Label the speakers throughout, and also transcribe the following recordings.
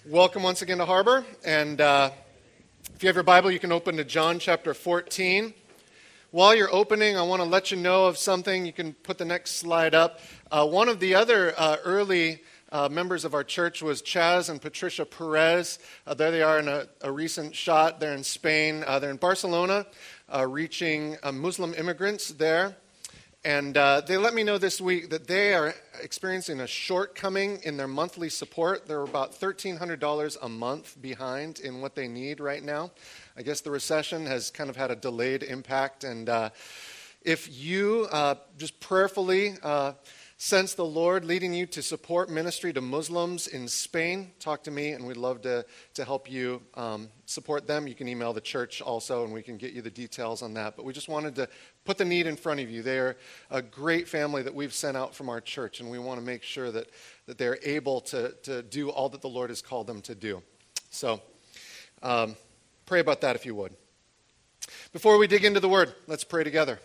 Speaker 1: Welcome once again to Harbor, and if you have your Bible, you can open to John chapter 14. While you're opening, I want to let you know of something. You can put the next slide up. One of the other early members of our church was Chaz and Patricia Perez. There they are in a recent shot. They're in Spain. They're in Barcelona, reaching Muslim immigrants there. And they let me know this week that they are experiencing a shortcoming in their monthly support. They're about $1,300 a month behind in what they need right now. I guess the recession has kind of had a delayed impact. And if you just prayerfully sense the Lord leading you to support ministry to Muslims in Spain, talk to me, and we'd love to help you support them. You can email the church also, and we can get you the details on that. But we just wanted to put the need in front of you. They are a great family that we've sent out from our church, and we want to make sure that they're able to do all that the Lord has called them to do. So pray about that if you would. Before we dig into the Word, let's pray together.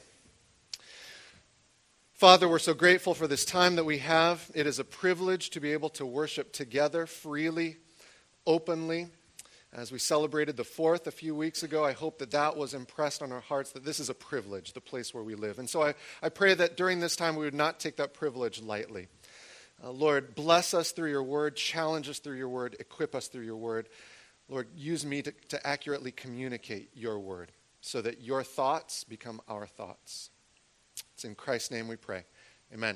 Speaker 1: Father, we're so grateful for this time that we have. It is a privilege to be able to worship together freely, openly. As we celebrated the 4th a few weeks ago, I hope that was impressed on our hearts, that this is a privilege, the place where we live. And so I pray that during this time we would not take that privilege lightly. Lord, bless us through your word, challenge us through your word, equip us through your word. Lord, use me to accurately communicate your word so that your thoughts become our thoughts. It's in Christ's name we pray. Amen.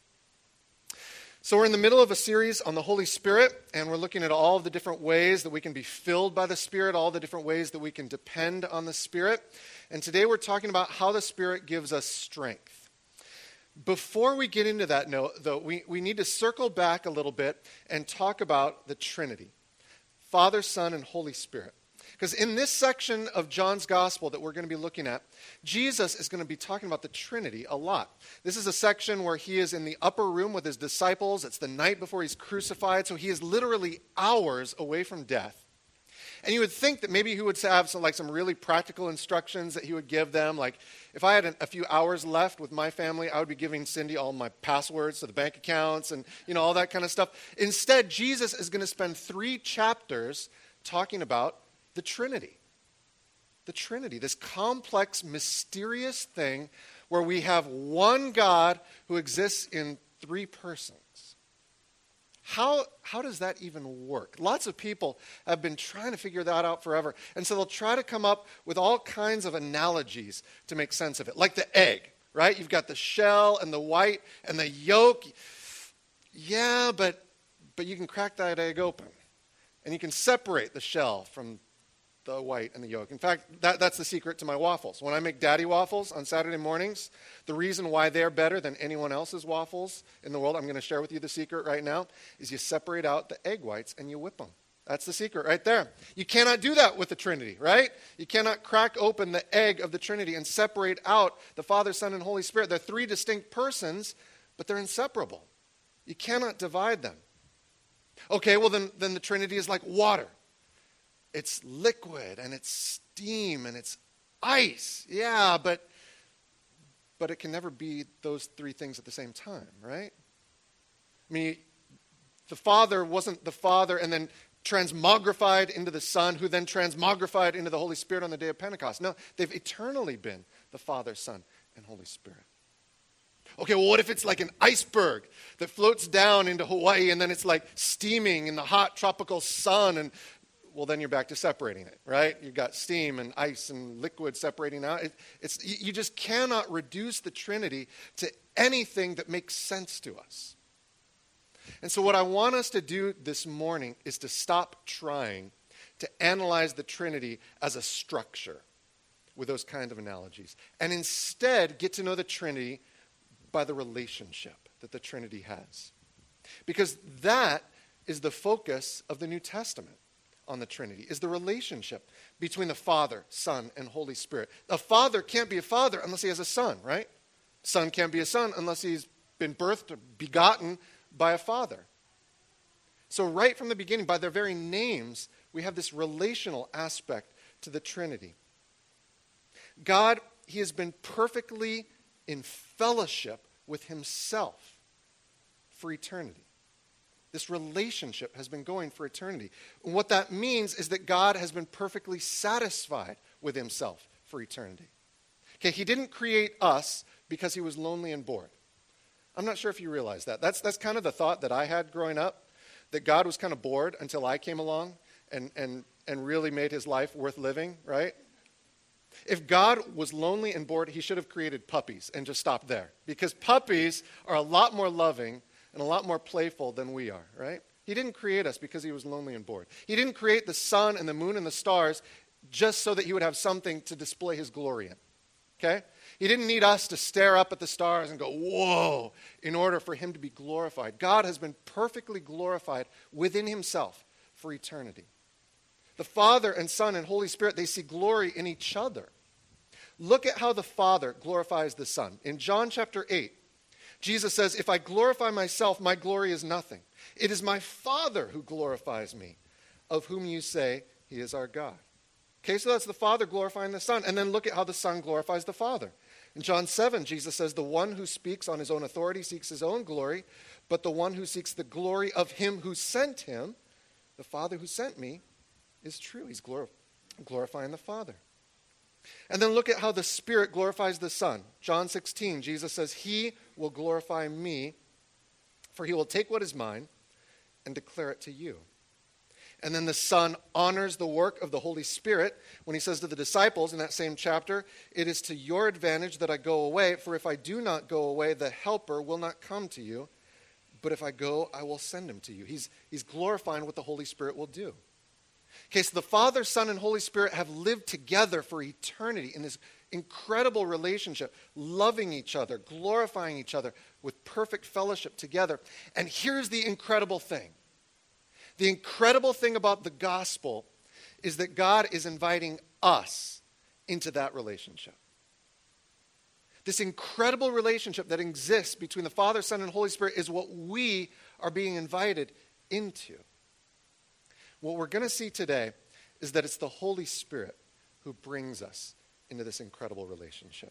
Speaker 1: So we're in the middle of a series on the Holy Spirit, and we're looking at all of the different ways that we can be filled by the Spirit, all the different ways that we can depend on the Spirit. And today we're talking about how the Spirit gives us strength. Before we get into that note, though, we need to circle back a little bit and talk about the Trinity, Father, Son, and Holy Spirit. Because in this section of John's Gospel that we're going to be looking at, Jesus is going to be talking about the Trinity a lot. This is a section where he is in the upper room with his disciples. It's the night before he's crucified, so he is literally hours away from death. And you would think that maybe he would have some really practical instructions that he would give them. Like, if I had a few hours left with my family, I would be giving Cindy all my passwords to the bank accounts and, all that kind of stuff. Instead, Jesus is going to spend 3 chapters talking about the Trinity. The Trinity, this complex, mysterious thing where we have one God who exists in 3 persons. How does that even work? Lots of people have been trying to figure that out forever. And so they'll try to come up with all kinds of analogies to make sense of it. Like the egg, right? You've got the shell and the white and the yolk. Yeah, but you can crack that egg open. And you can separate the shell from the white and the yolk. In fact, that's the secret to my waffles. When I make daddy waffles on Saturday mornings, the reason why they're better than anyone else's waffles in the world, I'm going to share with you the secret right now, is you separate out the egg whites and you whip them. That's the secret right there. You cannot do that with the Trinity, right? You cannot crack open the egg of the Trinity and separate out the Father, Son, and Holy Spirit. They're 3 distinct persons, but they're inseparable. You cannot divide them. Okay, well then the Trinity is like water. It's liquid, and it's steam, and it's ice. Yeah, but it can never be those 3 things at the same time, right? I mean, the Father wasn't the Father and then transmogrified into the Son, who then transmogrified into the Holy Spirit on the day of Pentecost. No, they've eternally been the Father, Son, and Holy Spirit. Okay, well, what if it's like an iceberg that floats down into Hawaii, and then it's like steaming in the hot tropical sun, and well, then you're back to separating it, right? You've got steam and ice and liquid separating out. You just cannot reduce the Trinity to anything that makes sense to us. And so what I want us to do this morning is to stop trying to analyze the Trinity as a structure with those kinds of analogies, and instead get to know the Trinity by the relationship that the Trinity has. Because that is the focus of the New Testament. On the Trinity is the relationship between the Father, Son, and Holy Spirit. A father can't be a father unless he has a son, right? Son can't be a son unless he's been birthed or begotten by a father. So right from the beginning, by their very names, we have this relational aspect to the Trinity. God, he has been perfectly in fellowship with himself for eternity. This relationship has been going for eternity. And what that means is that God has been perfectly satisfied with himself for eternity. Okay, he didn't create us because he was lonely and bored. I'm not sure if you realize that. That's kind of the thought that I had growing up, that God was kind of bored until I came along and really made his life worth living, right? If God was lonely and bored, he should have created puppies and just stopped there. Because puppies are a lot more loving and a lot more playful than we are, right? He didn't create us because he was lonely and bored. He didn't create the sun and the moon and the stars just so that he would have something to display his glory in, okay? He didn't need us to stare up at the stars and go, whoa, in order for him to be glorified. God has been perfectly glorified within himself for eternity. The Father and Son and Holy Spirit, they see glory in each other. Look at how the Father glorifies the Son. In John chapter 8, Jesus says, if I glorify myself, my glory is nothing. It is my Father who glorifies me, of whom you say he is our God. Okay, so that's the Father glorifying the Son. And then look at how the Son glorifies the Father. In John 7, Jesus says, the one who speaks on his own authority seeks his own glory, but the one who seeks the glory of him who sent him, the Father who sent me, is true. He's glorifying the Father. And then look at how the Spirit glorifies the Son. John 16, Jesus says, he will glorify me, for he will take what is mine and declare it to you. And then the Son honors the work of the Holy Spirit when he says to the disciples in that same chapter, it is to your advantage that I go away, for if I do not go away, the Helper will not come to you. But if I go, I will send him to you. He's glorifying what the Holy Spirit will do. Okay, so the Father, Son, and Holy Spirit have lived together for eternity in this incredible relationship, loving each other, glorifying each other with perfect fellowship together. And here's the incredible thing. The incredible thing about the gospel is that God is inviting us into that relationship. This incredible relationship that exists between the Father, Son, and Holy Spirit is what we are being invited into. What we're going to see today is that it's the Holy Spirit who brings us into this incredible relationship.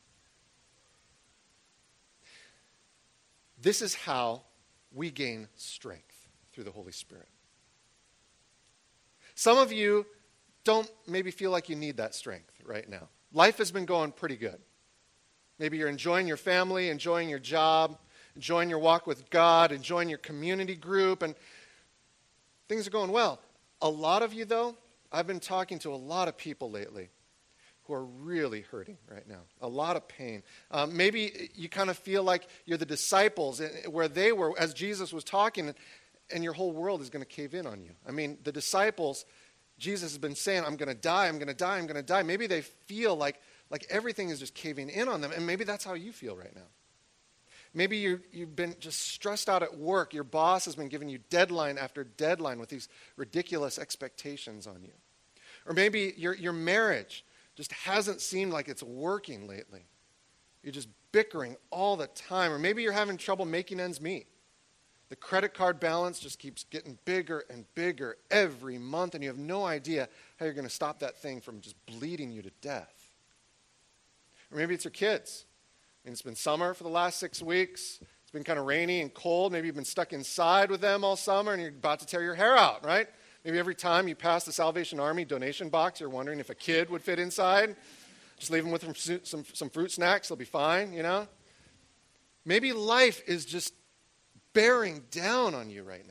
Speaker 1: This is how we gain strength through the Holy Spirit. Some of you don't maybe feel like you need that strength right now. Life has been going pretty good. Maybe you're enjoying your family, enjoying your job, enjoying your walk with God, enjoying your community group, and things are going well. A lot of you, though, I've been talking to a lot of people lately who are really hurting right now. A lot of pain. Maybe you kind of feel like you're the disciples where they were as Jesus was talking, and your whole world is going to cave in on you. I mean, the disciples, Jesus has been saying, I'm going to die, I'm going to die, I'm going to die. Maybe they feel like everything is just caving in on them, and maybe that's how you feel right now. Maybe you've been just stressed out at work. Your boss has been giving you deadline after deadline with these ridiculous expectations on you. Or maybe your marriage just hasn't seemed like it's working lately. You're just bickering all the time. Or maybe you're having trouble making ends meet. The credit card balance just keeps getting bigger and bigger every month, and you have no idea how you're going to stop that thing from just bleeding you to death. Or maybe it's your kids. I mean, it's been summer for the last 6 weeks. It's been kind of rainy and cold. Maybe you've been stuck inside with them all summer, and you're about to tear your hair out, right? Maybe every time you pass the Salvation Army donation box, you're wondering if a kid would fit inside. Just leave them with some fruit snacks. They'll be fine, you know? Maybe life is just bearing down on you right now.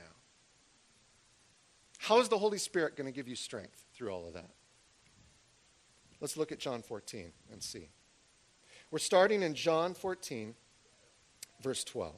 Speaker 1: How is the Holy Spirit going to give you strength through all of that? Let's look at John 14 and see. We're starting in John 14, verse 12.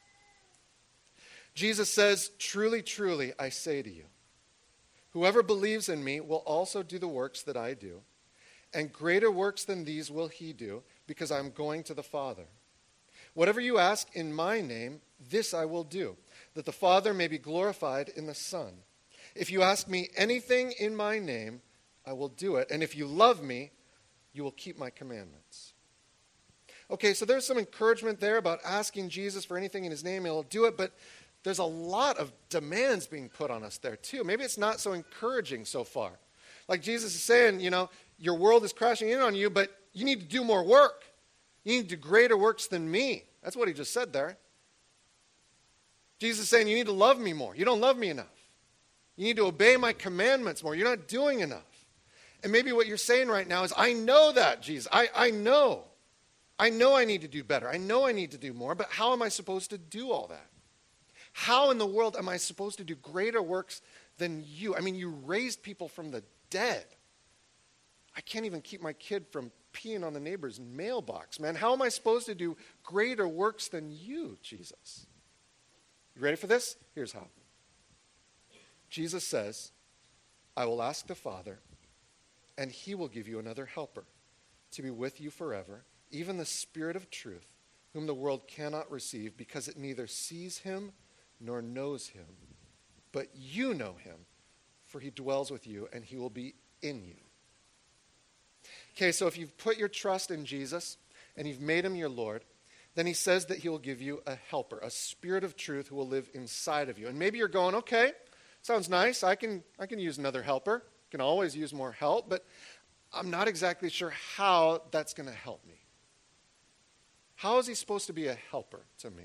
Speaker 1: Jesus says, truly, truly, I say to you, whoever believes in me will also do the works that I do, and greater works than these will he do, because I'm going to the Father. Whatever you ask in my name, this I will do, that the Father may be glorified in the Son. If you ask me anything in my name, I will do it. And if you love me, you will keep my commandments. Okay, so there's some encouragement there about asking Jesus for anything in his name, and he'll do it, but there's a lot of demands being put on us there too. Maybe it's not so encouraging so far. Like Jesus is saying, you know, your world is crashing in on you, but you need to do more work. You need to do greater works than me. That's what he just said there. Jesus is saying, you need to love me more. You don't love me enough. You need to obey my commandments more. You're not doing enough. And maybe what you're saying right now is, I know that, Jesus. I know. I know I need to do better. I know I need to do more, but how am I supposed to do all that? How in the world am I supposed to do greater works than you? I mean, you raised people from the dead. I can't even keep my kid from peeing on the neighbor's mailbox, man. How am I supposed to do greater works than you, Jesus? You ready for this? Here's how. Jesus says, I will ask the Father, and he will give you another helper to be with you forever, even the Spirit of truth, whom the world cannot receive because it neither sees him nor knows him. But you know him, for he dwells with you, and he will be in you. Okay, so if you've put your trust in Jesus and you've made him your Lord, then he says that he will give you a helper, a Spirit of truth who will live inside of you. And maybe you're going, okay, sounds nice. I can use another helper. Can always use more help, but I'm not exactly sure how that's going to help me. How is he supposed to be a helper to me?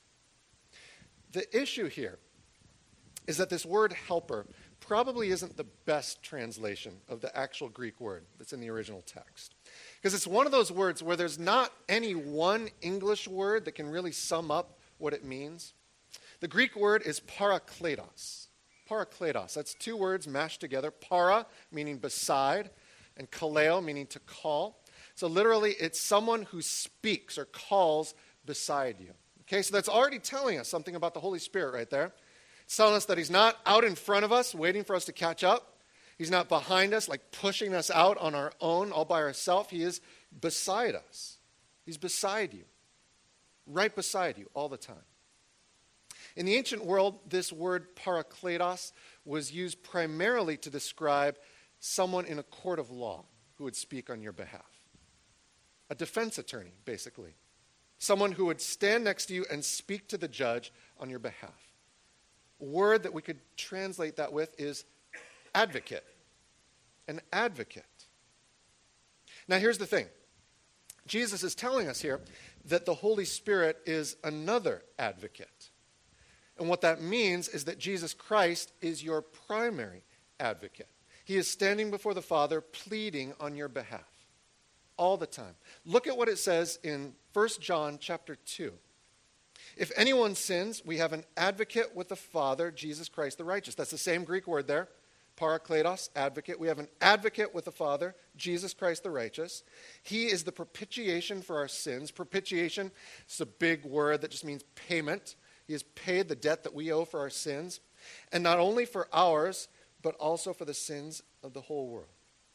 Speaker 1: The issue here is that this word helper probably isn't the best translation of the actual Greek word that's in the original text. Because it's one of those words where there's not any one English word that can really sum up what it means. The Greek word is parakletos. Parakletos. That's two words mashed together. Para, meaning beside, and kaleo, meaning to call. So literally, it's someone who speaks or calls beside you. Okay, so that's already telling us something about the Holy Spirit right there. It's telling us that he's not out in front of us, waiting for us to catch up. He's not behind us, like pushing us out on our own, all by ourselves. He is beside us. He's beside you, right beside you all the time. In the ancient world, this word parakletos was used primarily to describe someone in a court of law who would speak on your behalf. A defense attorney, basically. Someone who would stand next to you and speak to the judge on your behalf. A word that we could translate that with is advocate. An advocate. Now here's the thing. Jesus is telling us here that the Holy Spirit is another advocate. And what that means is that Jesus Christ is your primary advocate. He is standing before the Father pleading on your behalf all the time. Look at what it says in 1 John chapter 2. If anyone sins, we have an advocate with the Father, Jesus Christ the righteous. That's the same Greek word there, parakletos, advocate. We have an advocate with the Father, Jesus Christ the righteous. He is the propitiation for our sins. Propitiation is a big word that just means payment. He has paid the debt that we owe for our sins, and not only for ours, but also for the sins of the whole world.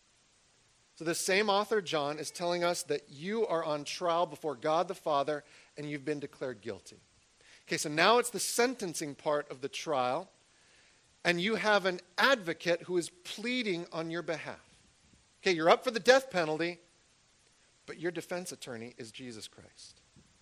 Speaker 1: So the same author, John, is telling us that you are on trial before God the Father, and you've been declared guilty. Okay, so now it's the sentencing part of the trial, and you have an advocate who is pleading on your behalf. Okay, you're up for the death penalty, but your defense attorney is Jesus Christ.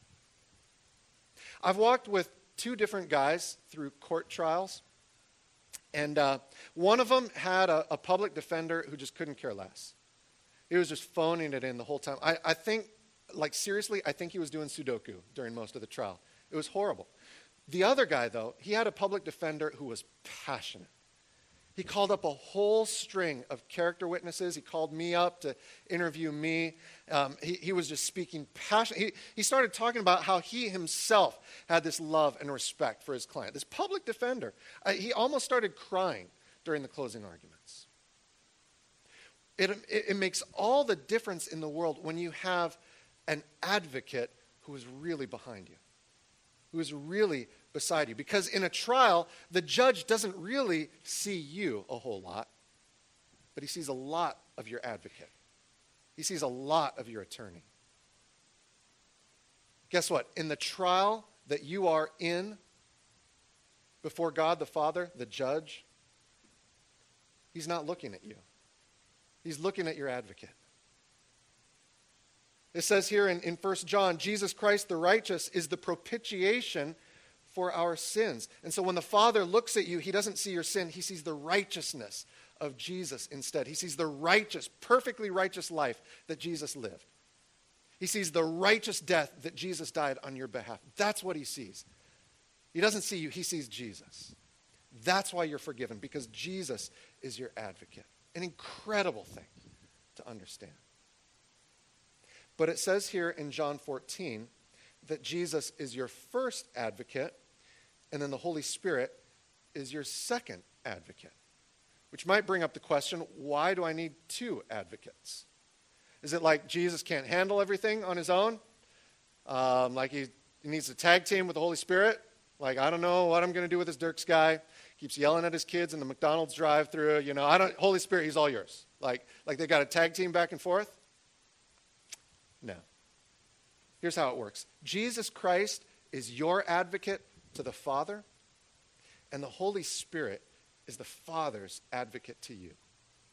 Speaker 1: I've walked with two different guys through court trials, and one of them had a public defender who just couldn't care less. He was just phoning it in the whole time. I think, like seriously, I think he was doing Sudoku during most of the trial. It was horrible. The other guy, though, he had a public defender who was passionate. He called up a whole string of character witnesses. He called me up to interview me. He was just speaking passion. He started talking about how he himself had this love and respect for his client. This public defender. He almost started crying during the closing arguments. It makes all the difference in the world when you have an advocate who is really behind you, who is really beside you. Because in a trial, the judge doesn't really see you a whole lot, but he sees a lot of your advocate. He sees a lot of your attorney. Guess what? In the trial that you are in before God the Father, the judge, he's not looking at you. He's looking at your advocate. It says here in 1 John, Jesus Christ the righteous is the propitiation for our sins. And so when the Father looks at you, he doesn't see your sin. He sees the righteousness of Jesus instead. He sees the righteous, perfectly righteous life that Jesus lived. He sees the righteous death that Jesus died on your behalf. That's what he sees. He doesn't see you, he sees Jesus. That's why you're forgiven, because Jesus is your advocate. An incredible thing to understand. But it says here in John 14 that Jesus is your first advocate, and then the Holy Spirit is your second advocate. Which might bring up the question, why do I need two advocates? Is it like Jesus can't handle everything on his own? Like he needs to tag team with the Holy Spirit? Like, I don't know what I'm going to do with this Dirks guy. Keeps yelling at his kids in the McDonald's drive-thru. Holy Spirit, he's all yours. Like they got a tag team back and forth? No. Here's how it works. Jesus Christ is your advocate to the Father, and the Holy Spirit is the Father's advocate to you.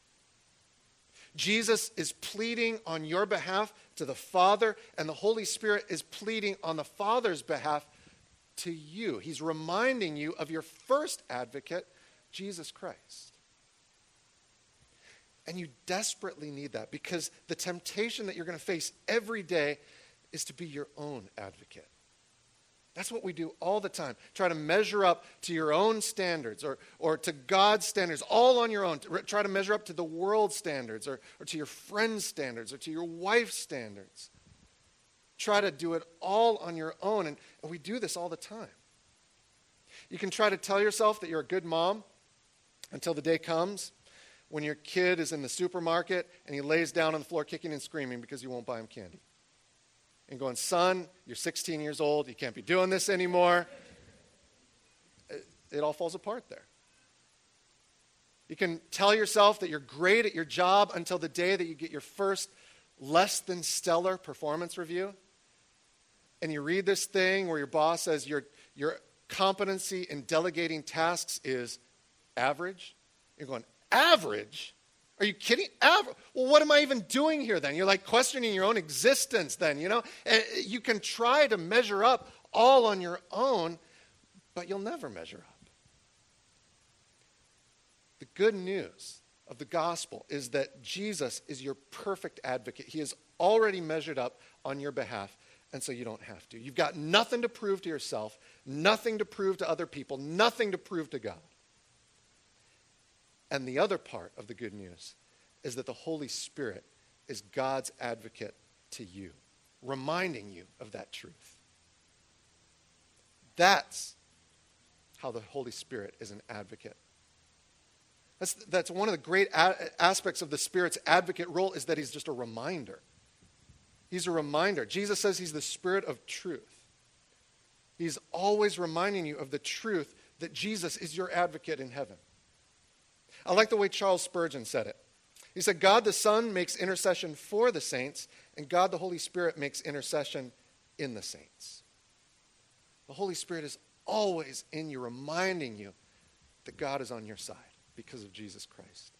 Speaker 1: Jesus is pleading on your behalf to the Father, and the Holy Spirit is pleading on the Father's behalf to you. He's reminding you of your first advocate, Jesus Christ. And you desperately need that, because the temptation that you're going to face every day is to be your own advocate. That's what we do all the time. Try to measure up to your own standards or to God's standards, all on your own. Try to measure up to the world's standards or to your friend's standards or to your wife's standards. Try to do it all on your own, and we do this all the time. You can try to tell yourself that you're a good mom until the day comes when your kid is in the supermarket and he lays down on the floor kicking and screaming because you won't buy him candy. And going, son, you're 16 years old, you can't be doing this anymore. It all falls apart there. You can tell yourself that you're great at your job until the day that you get your first less than stellar performance review. And you read this thing where your boss says your competency in delegating tasks is average. You're going, average? Are you kidding? Well, what am I even doing here then? You're like questioning your own existence then, You can try to measure up all on your own, but you'll never measure up. The good news of the gospel is that Jesus is your perfect advocate. He has already measured up on your behalf, and so you don't have to. You've got nothing to prove to yourself, nothing to prove to other people, nothing to prove to God. And the other part of the good news is that the Holy Spirit is God's advocate to you, reminding you of that truth. That's how the Holy Spirit is an advocate. That's one of the great aspects of the Spirit's advocate role, is that he's just a reminder. He's a reminder. Jesus says he's the Spirit of truth. He's always reminding you of the truth that Jesus is your advocate in heaven. I like the way Charles Spurgeon said it. He said, God the Son makes intercession for the saints, and God the Holy Spirit makes intercession in the saints. The Holy Spirit is always in you, reminding you that God is on your side because of Jesus Christ.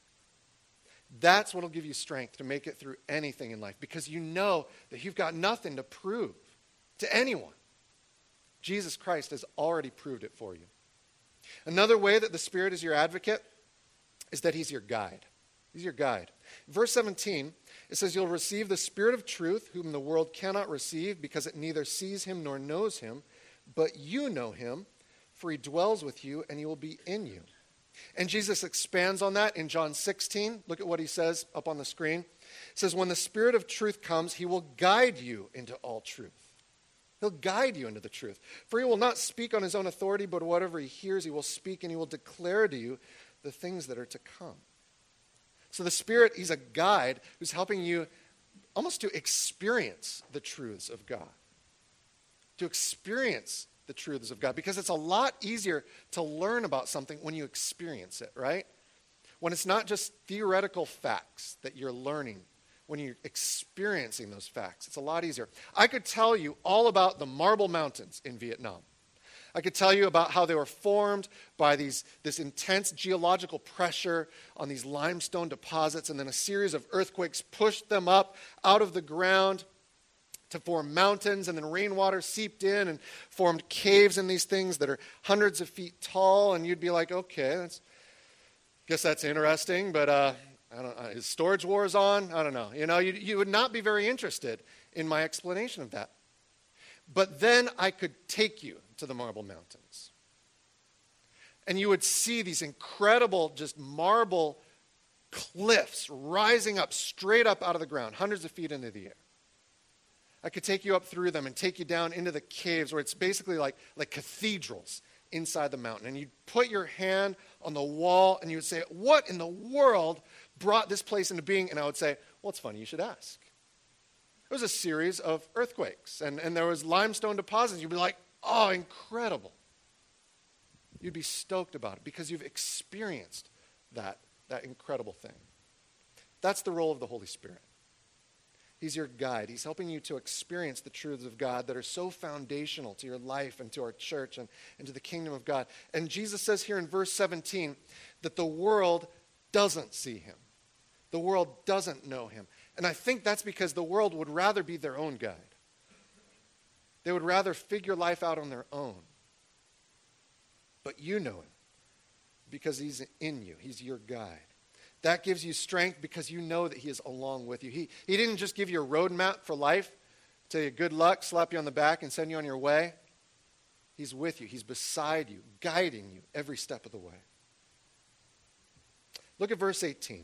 Speaker 1: That's what will give you strength to make it through anything in life, because you know that you've got nothing to prove to anyone. Jesus Christ has already proved it for you. Another way that the Spirit is your advocate is that he's your guide. He's your guide. Verse 17, it says, you'll receive the Spirit of truth, whom the world cannot receive, because it neither sees him nor knows him, but you know him, for he dwells with you, and he will be in you. And Jesus expands on that in John 16. Look at what he says up on the screen. It says, when the Spirit of truth comes, he will guide you into all truth. He'll guide you into the truth. For he will not speak on his own authority, but whatever he hears, he will speak, and he will declare to you the things that are to come. So the Spirit, he's a guide who's helping you almost to experience the truths of God. To experience the truths of God. Because it's a lot easier to learn about something when you experience it, right? When it's not just theoretical facts that you're learning, when you're experiencing those facts, it's a lot easier. I could tell you all about the Marble Mountains in Vietnam. I could tell you about how they were formed by this intense geological pressure on these limestone deposits, and then a series of earthquakes pushed them up out of the ground to form mountains, and then rainwater seeped in and formed caves in these things that are hundreds of feet tall, and you'd be like, okay, guess that's interesting, but I don't know, is Storage Wars on? I don't know. You would not be very interested in my explanation of that. but then I could take you to the Marble Mountains. And you would see these incredible, just marble cliffs rising up, straight up out of the ground, hundreds of feet into the air. I could take you up through them and take you down into the caves where it's basically like cathedrals inside the mountain. And you'd put your hand on the wall and you would say, what in the world brought this place into being? And I would say, well, it's funny you should ask. It was a series of earthquakes and there was limestone deposits. You'd be like, oh, incredible. You'd be stoked about it because you've experienced that incredible thing. That's the role of the Holy Spirit. He's your guide. He's helping you to experience the truths of God that are so foundational to your life and to our church and to the kingdom of God. And Jesus says here in verse 17 that the world doesn't see him. The world doesn't know him. And I think that's because the world would rather be their own guide. They would rather figure life out on their own. But you know him because he's in you. He's your guide. That gives you strength because you know that he is along with you. He didn't just give you a roadmap for life, tell you good luck, slap you on the back, and send you on your way. He's with you. He's beside you, guiding you every step of the way. Look at verse 18.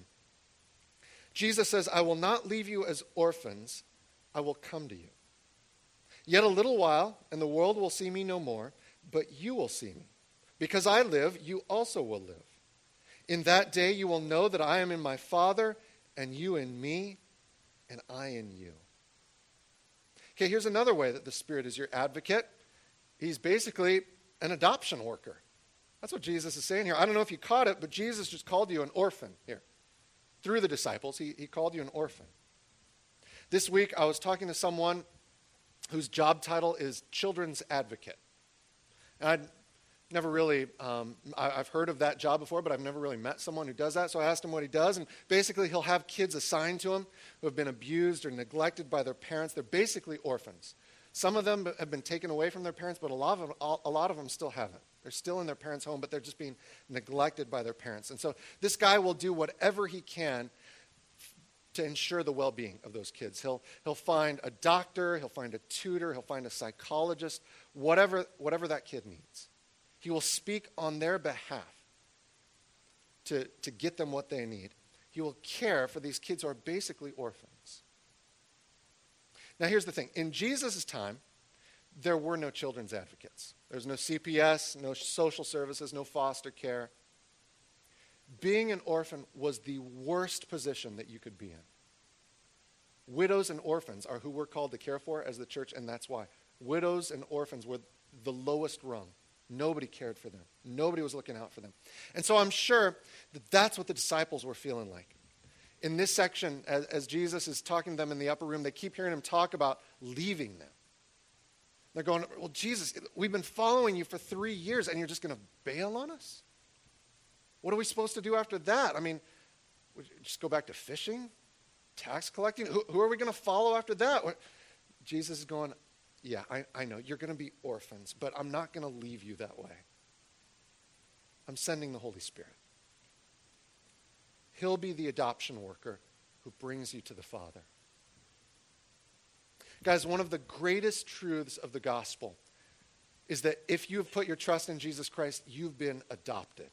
Speaker 1: Jesus says, I will not leave you as orphans. I will come to you. Yet a little while, and the world will see me no more, but you will see me. Because I live, you also will live. In that day you will know that I am in my Father, and you in me, and I in you. Okay, here's another way that the Spirit is your advocate. He's basically an adoption worker. That's what Jesus is saying here. I don't know if you caught it, but Jesus just called you an orphan here. Through the disciples, he called you an orphan. This week I was talking to someone whose job title is children's advocate. And I'd never really, I've heard of that job before, but I've never really met someone who does that. So I asked him what he does, and basically he'll have kids assigned to him who have been abused or neglected by their parents. They're basically orphans. Some of them have been taken away from their parents, but a lot of them still haven't. They're still in their parents' home, but they're just being neglected by their parents. And so this guy will do whatever he can to ensure the well-being of those kids. He'll find a doctor, he'll find a tutor, he'll find a psychologist, whatever that kid needs. He will speak on their behalf to get them what they need. He will care for these kids who are basically orphans. Now here's the thing. In Jesus' time, there were no children's advocates. There's no CPS, no social services, no foster care. Being an orphan was the worst position that you could be in. Widows and orphans are who we're called to care for as the church, and that's why. Widows and orphans were the lowest rung. Nobody cared for them. Nobody was looking out for them. And so I'm sure that that's what the disciples were feeling like. In this section, as Jesus is talking to them in the upper room, they keep hearing him talk about leaving them. They're going, well, Jesus, we've been following you for 3 years, and you're just going to bail on us? What are we supposed to do after that? I mean, just go back to fishing? Tax collecting? Who are we going to follow after that? Jesus is going, yeah, I know, you're going to be orphans, but I'm not going to leave you that way. I'm sending the Holy Spirit. He'll be the adoption worker who brings you to the Father. Guys, one of the greatest truths of the gospel is that if you have put your trust in Jesus Christ, you've been adopted.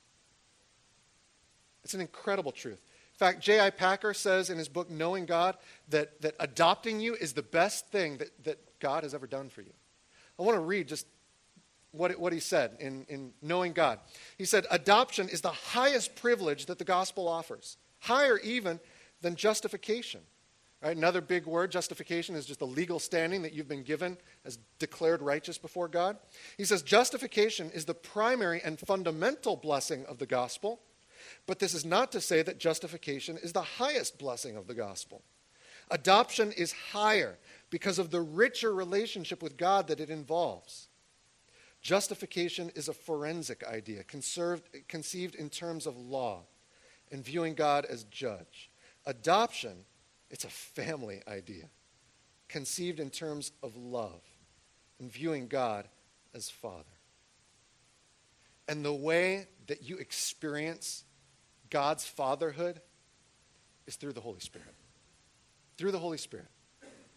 Speaker 1: It's an incredible truth. In fact, J.I. Packer says in his book, Knowing God, that adopting you is the best thing that God has ever done for you. I want to read just what he said in Knowing God. He said, adoption is the highest privilege that the gospel offers, higher even than justification. Right? Another big word, justification, is just the legal standing that you've been given as declared righteous before God. He says, justification is the primary and fundamental blessing of the gospel, but this is not to say that justification is the highest blessing of the gospel. Adoption is higher because of the richer relationship with God that it involves. Justification is a forensic idea, conceived in terms of law and viewing God as judge. Adoption, it's a family idea, conceived in terms of love and viewing God as Father. And the way that you experience God's fatherhood is through the Holy Spirit. Through the Holy Spirit.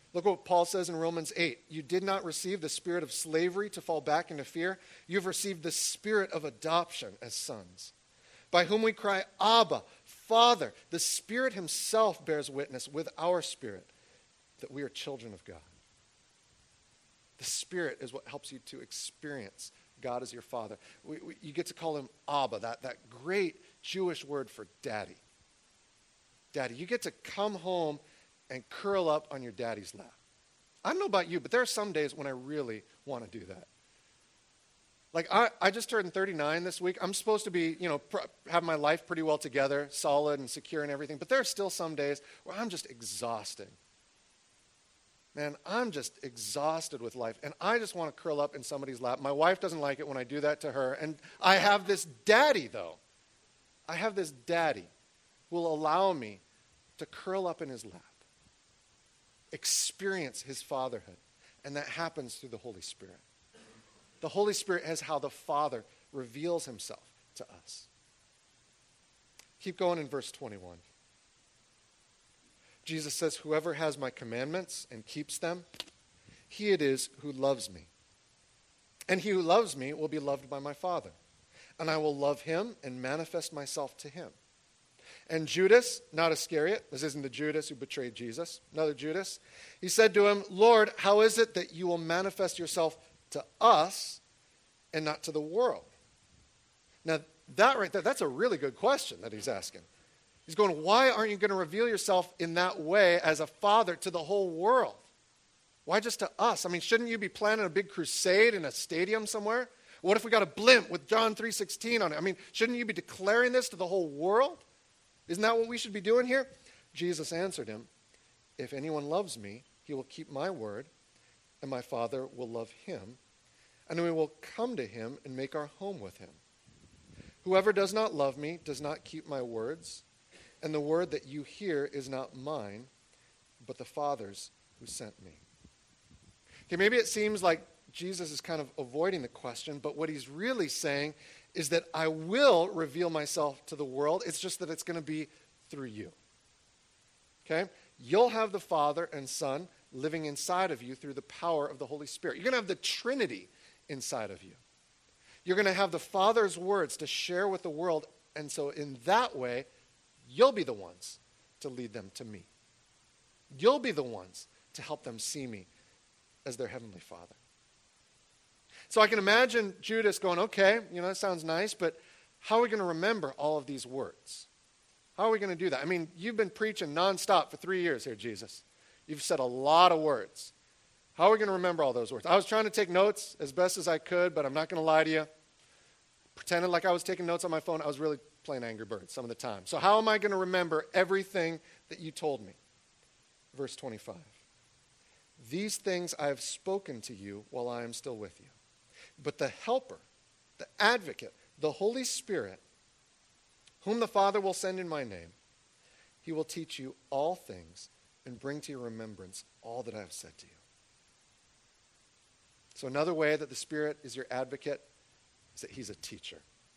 Speaker 1: Look what Paul says in Romans 8. You did not receive the spirit of slavery to fall back into fear. You've received the spirit of adoption as sons, by whom we cry, Abba, Father. The Spirit himself bears witness with our spirit that we are children of God. The Spirit is what helps you to experience God as your Father. You get to call him Abba, that great Jewish word for daddy. Daddy, you get to come home and curl up on your daddy's lap. I don't know about you, but there are some days when I really want to do that. Like, I just turned 39 this week. I'm supposed to be, have my life pretty well together, solid and secure and everything. But there are still some days where I'm just exhausted. Man, I'm just exhausted with life. And I just want to curl up in somebody's lap. My wife doesn't like it when I do that to her. And I have this daddy, though. I have this daddy who will allow me to curl up in his lap, experience his fatherhood. And that happens through the Holy Spirit. The Holy Spirit is how the Father reveals himself to us. Keep going in verse 21. Jesus says, whoever has my commandments and keeps them, he it is who loves me. And he who loves me will be loved by my Father. And I will love him and manifest myself to him. And Judas, not Iscariot, this isn't the Judas who betrayed Jesus, another Judas, he said to him, Lord, how is it that you will manifest yourself to us and not to the world? Now, that right there, that's a really good question that he's asking. He's going, why aren't you going to reveal yourself in that way as a father to the whole world? Why just to us? I mean, shouldn't you be planning a big crusade in a stadium somewhere? What if we got a blimp with John 3:16 on it? I mean, shouldn't you be declaring this to the whole world? Isn't that what we should be doing here? Jesus answered him, if anyone loves me, he will keep my word, and my Father will love him, and we will come to him and make our home with him. Whoever does not love me does not keep my words, and the word that you hear is not mine, but the Father's who sent me. Okay, maybe it seems like Jesus is kind of avoiding the question, but what he's really saying is that I will reveal myself to the world. It's just that it's going to be through you. Okay? You'll have the Father and Son living inside of you through the power of the Holy Spirit. You're going to have the Trinity inside of you. You're going to have the Father's words to share with the world, and so in that way, you'll be the ones to lead them to me. You'll be the ones to help them see me as their Heavenly Father. So I can imagine Judas going, okay, that sounds nice, but how are we going to remember all of these words? How are we going to do that? I mean, you've been preaching nonstop for 3 years here, Jesus. You've said a lot of words. How are we going to remember all those words? I was trying to take notes as best as I could, but I'm not going to lie to you. Pretended like I was taking notes on my phone. I was really playing Angry Birds some of the time. So how am I going to remember everything that you told me? Verse 25. These things I have spoken to you while I am still with you. But the Helper, the Advocate, the Holy Spirit, whom the Father will send in my name, he will teach you all things and bring to your remembrance all that I have said to you. So another way that the Spirit is your advocate is that he's a teacher.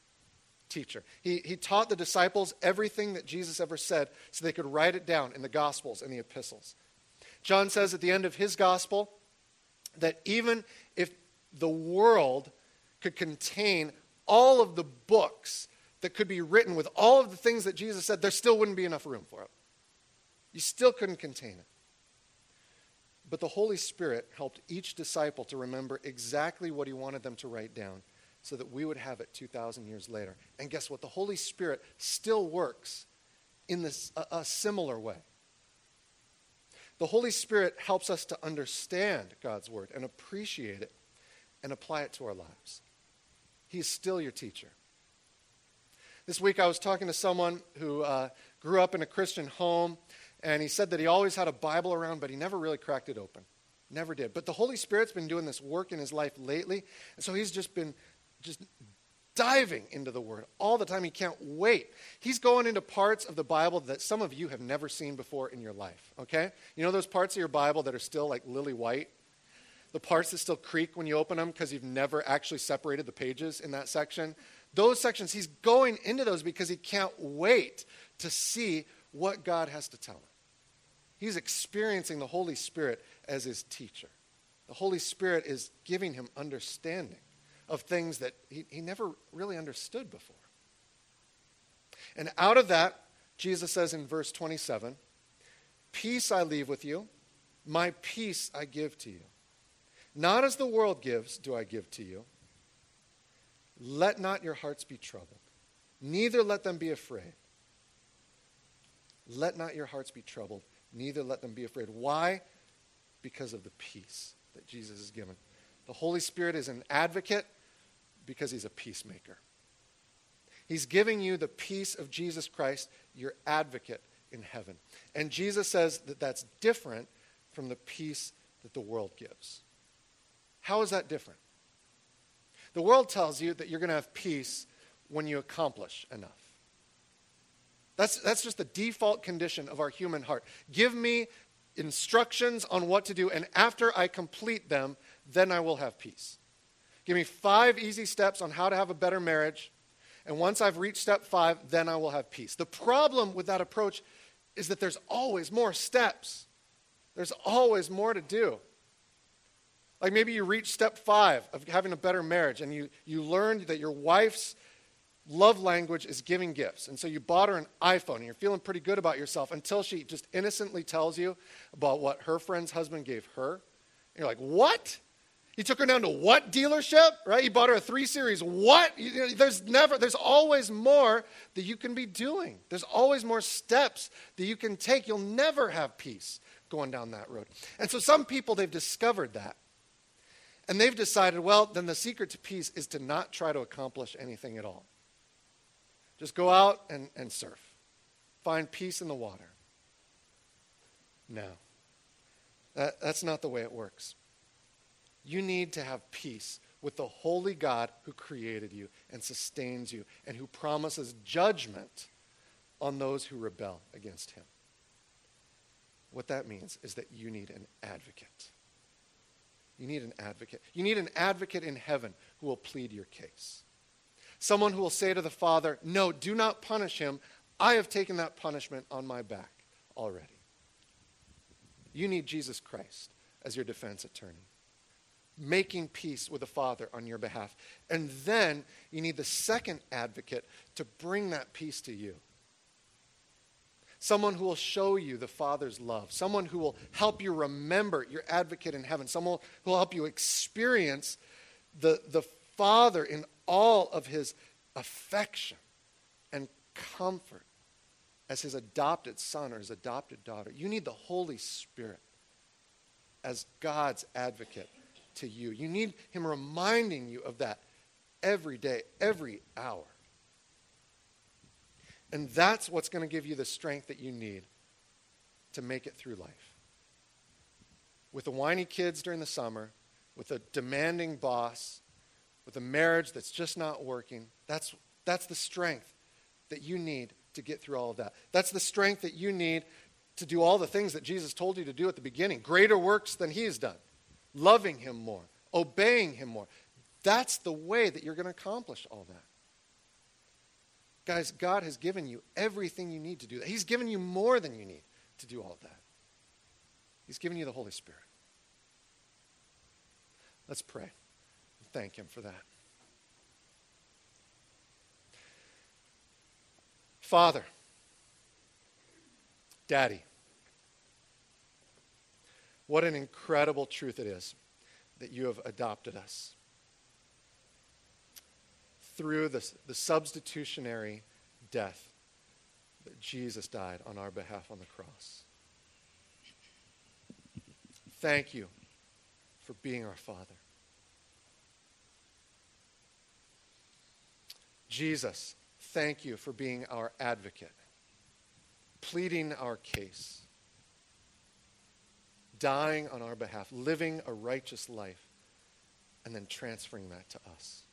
Speaker 1: He taught the disciples everything that Jesus ever said so they could write it down in the Gospels and the epistles. John says at the end of his Gospel that even if the world could contain all of the books that could be written with all of the things that Jesus said, there still wouldn't be enough room for it. You still couldn't contain it. But the Holy Spirit helped each disciple to remember exactly what he wanted them to write down so that we would have it 2,000 years later. And guess what? The Holy Spirit still works in a similar way. The Holy Spirit helps us to understand God's word and appreciate it and apply it to our lives. He's still your teacher. This week I was talking to someone who grew up in a Christian home, and he said that he always had a Bible around, but he never really cracked it open. Never did. But the Holy Spirit's been doing this work in his life lately, and so he's just been diving into the Word all the time. He can't wait. He's going into parts of the Bible that some of you have never seen before in your life, okay? You know those parts of your Bible that are still like lily white? The parts that still creak when you open them because you've never actually separated the pages in that section? Those sections, he's going into those because he can't wait to see what God has to tell him. He's experiencing the Holy Spirit as his teacher. The Holy Spirit is giving him understanding of things that he never really understood before. And out of that, Jesus says in verse 27, "Peace I leave with you, my peace I give to you. Not as the world gives do I give to you. Let not your hearts be troubled, neither let them be afraid." Let not your hearts be troubled, neither let them be afraid. Why? Because of the peace that Jesus has given. The Holy Spirit is an advocate because he's a peacemaker. He's giving you the peace of Jesus Christ, your advocate in heaven. And Jesus says that that's different from the peace that the world gives. How is that different? The world tells you that you're going to have peace when you accomplish enough. That's just the default condition of our human heart. Give me instructions on what to do, and after I complete them, then I will have peace. Give me 5 easy steps on how to have a better marriage, and once I've reached step 5, then I will have peace. The problem with that approach is that there's always more steps. There's always more to do. Like maybe you reach step 5 of having a better marriage, and you learned that your wife's love language is giving gifts. And so you bought her an iPhone, and you're feeling pretty good about yourself until she just innocently tells you about what her friend's husband gave her. And you're like, what? You took her down to what dealership, right? You bought her a 3 Series. What? There's always more that you can be doing. There's always more steps that you can take. You'll never have peace going down that road. And so some people, they've discovered that. And they've decided, well, then the secret to peace is to not try to accomplish anything at all. Just go out and surf. Find peace in the water. No. That's not the way it works. You need to have peace with the holy God who created you and sustains you and who promises judgment on those who rebel against him. What that means is that you need an advocate. You need an advocate. You need an advocate in heaven who will plead your case. Someone who will say to the Father, no, do not punish him. I have taken that punishment on my back already. You need Jesus Christ as your defense attorney, making peace with the Father on your behalf. And then you need the second advocate to bring that peace to you. Someone who will show you the Father's love. Someone who will help you remember your advocate in heaven. Someone who will help you experience the Father in all of his affection and comfort as his adopted son or his adopted daughter. You need the Holy Spirit as God's advocate to you. You need him reminding you of that every day, every hour. And that's what's going to give you the strength that you need to make it through life. With the whiny kids during the summer, with a demanding boss, with a marriage that's just not working, that's the strength that you need to get through all of that. That's the strength that you need to do all the things that Jesus told you to do at the beginning. Greater works than he has done. Loving him more. Obeying him more. That's the way that you're going to accomplish all that. Guys, God has given you everything you need to do that. He's given you more than you need to do all of that. He's given you the Holy Spirit. Let's pray. Thank him for that. Father, Daddy, what an incredible truth it is that you have adopted us through the substitutionary death that Jesus died on our behalf on the cross. Thank you for being our Father. Jesus, thank you for being our advocate, pleading our case, dying on our behalf, living a righteous life, and then transferring that to us.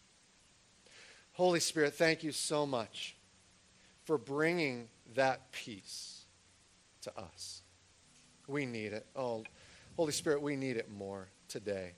Speaker 1: Holy Spirit, thank you so much for bringing that peace to us. We need it. Oh, Holy Spirit, we need it more today.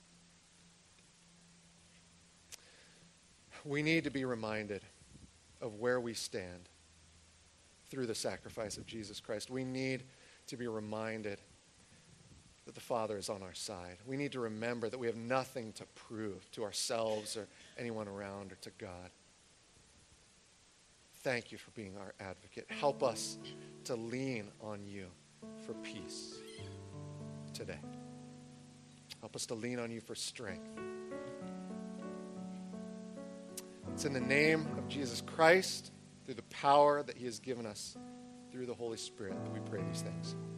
Speaker 1: We need to be reminded of where we stand through the sacrifice of Jesus Christ. We need to be reminded that the Father is on our side. We need to remember that we have nothing to prove to ourselves or anyone around or to God. Thank you for being our advocate. Help us to lean on you for peace today. Help us to lean on you for strength. It's in the name of Jesus Christ, through the power that he has given us through the Holy Spirit, that we pray these things.